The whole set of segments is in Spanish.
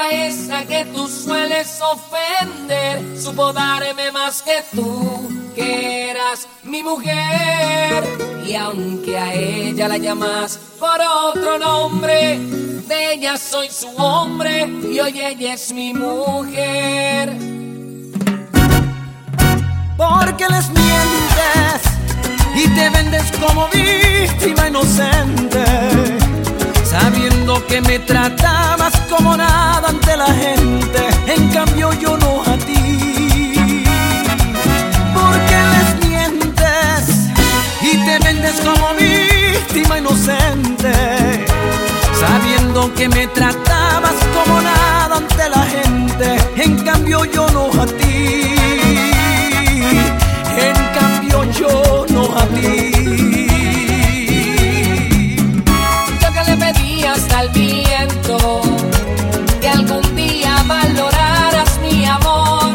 A esa que tú sueles ofender, supo darme más que tú, que eras mi mujer. Y aunque a ella la llamas por otro nombre, de ella soy su hombre y hoy ella es mi mujer. Porque les mientes y te vendes como víctima inocente, sabiendo que me tratabas como nada ante la gente, en cambio yo no a ti. Porque les mientes y te vendes como víctima inocente, sabiendo que me tratabas como nada ante la gente, en cambio yo no a ti. En cambio yo no a ti. Hasta el viento, que algún día valoraras mi amor.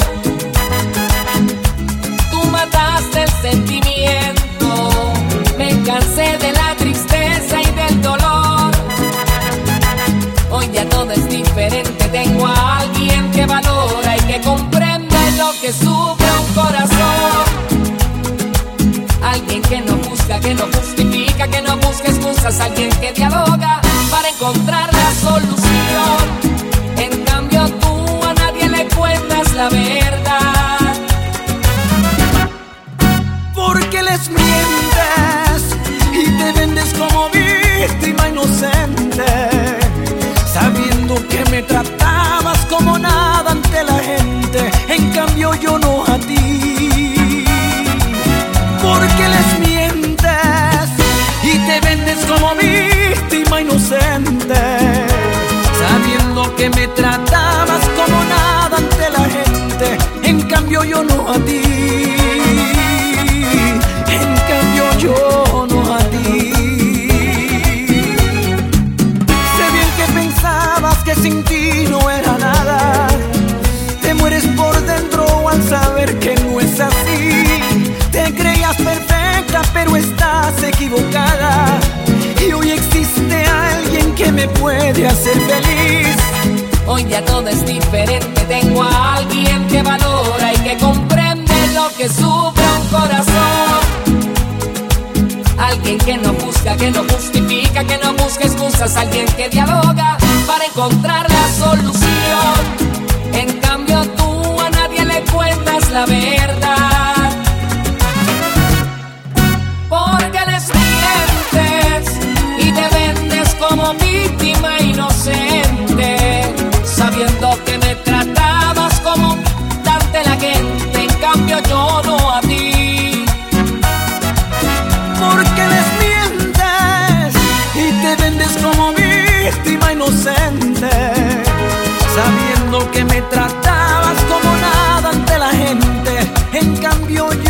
Tú mataste el sentimiento, me cansé de la tristeza y del dolor. Hoy ya todo es diferente, tengo a alguien que valora y que comprende lo que sufre un corazón. Alguien que no juzga, que no justifica, que no busca excusas, alguien que dialoga para encontrar la solución. En cambio tú a nadie le cuentas la verdad. Porque les mientes y te vendes como víctima inocente, sabiendo que me tratabas como nada ante la gente, en cambio yo no a ti. Porque les mientes y te vendes como víctima inocente, sabiendo que me tratabas como nada ante la gente, en cambio yo no a ti. En cambio yo no a ti. Sé bien que pensabas que sin ti no era nada, te mueres por dentro al saber que no es así. Te creías perfecta pero estás equivocada, y hoy existe alguien que me puede hacer feliz. Hoy ya todo es diferente, tengo a alguien que valora y que comprende lo que sufre un corazón. Alguien que no juzga, que no justifica, que no busca excusas, alguien que dialoga para encontrar la solución. En cambio tú a nadie le cuentas la verdad. Porque les mientes y te vendes como víctima inocente, sabiendo que me tratabas como ante la gente, en cambio yo no a ti. Porque les mientes y te vendes como víctima inocente, sabiendo que me tratabas como nada ante la gente, en cambio yo